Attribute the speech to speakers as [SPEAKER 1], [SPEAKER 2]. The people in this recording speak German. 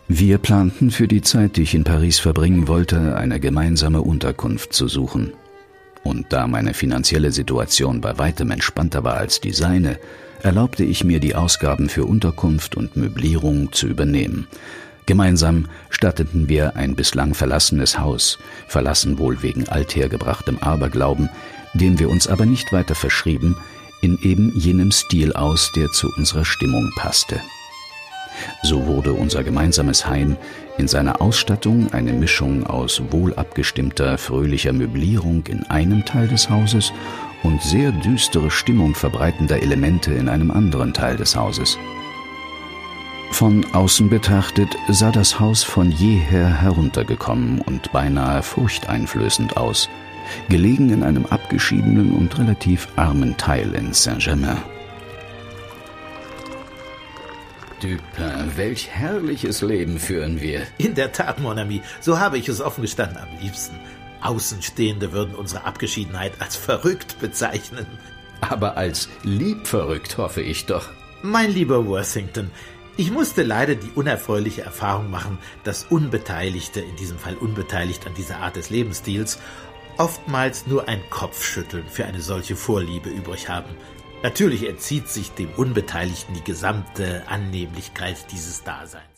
[SPEAKER 1] Wir planten für die Zeit, die ich in Paris verbringen wollte, eine gemeinsame Unterkunft zu suchen. Und da meine finanzielle Situation bei weitem entspannter war als die seine, erlaubte ich mir, die Ausgaben für Unterkunft und Möblierung zu übernehmen. Gemeinsam statteten wir ein bislang verlassenes Haus, verlassen wohl wegen althergebrachtem Aberglauben, dem wir uns aber nicht weiter verschrieben, in eben jenem Stil aus, der zu unserer Stimmung passte. So wurde unser gemeinsames Heim in seiner Ausstattung eine Mischung aus wohl abgestimmter, fröhlicher Möblierung in einem Teil des Hauses und sehr düstere Stimmung verbreitender Elemente in einem anderen Teil des Hauses. Von außen betrachtet sah das Haus von jeher heruntergekommen und beinahe furchteinflößend aus, gelegen in einem abgeschiedenen und relativ armen Teil in Saint-Germain.
[SPEAKER 2] Dupin, welch herrliches Leben führen wir.
[SPEAKER 3] In der Tat, mon ami, so habe ich es offen gestanden am liebsten. Außenstehende würden unsere Abgeschiedenheit als verrückt bezeichnen.
[SPEAKER 2] Aber als liebverrückt, hoffe ich doch.
[SPEAKER 3] Mein lieber Worthington, ich musste leider die unerfreuliche Erfahrung machen, dass Unbeteiligte, in diesem Fall unbeteiligt an dieser Art des Lebensstils, oftmals nur ein Kopfschütteln für eine solche Vorliebe übrig haben. Natürlich entzieht sich dem Unbeteiligten die gesamte Annehmlichkeit dieses Daseins.